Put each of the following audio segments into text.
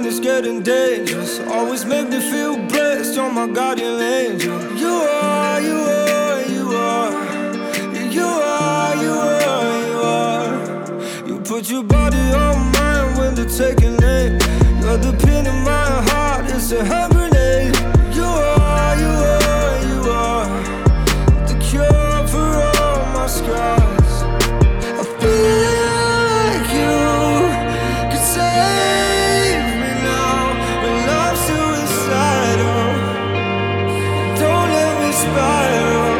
when it's getting dangerous. Always make me feel blessed, you're my guardian angel. You are, you are, you are. You are, you are, you are. You put your body on mine when they're taking aim. You're the pin in my heart, it's a hand grenade. You are, you are, you are. The cure for all my scars. I feel like you could save me now. When love's suicidal, don't let me spiral.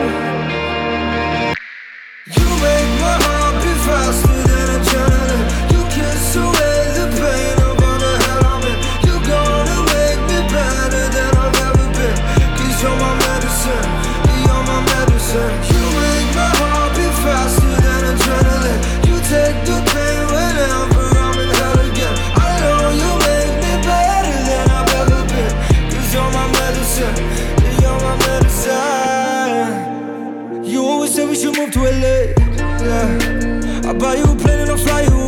You make my heart beat faster than adrenaline. You kiss away the pain of all the hell I'm in. You're gonna make me better than I've ever been. 'Cause you're my medicine, you're my medicine. You make my heart beat faster than adrenaline. You take the pain whenever I'm in hell again. I know you make me better than I've ever been. 'Cause you're my medicine, you're my medicine. You always say we should move to LA, yeah. I'll buy you a plane and I'll fly you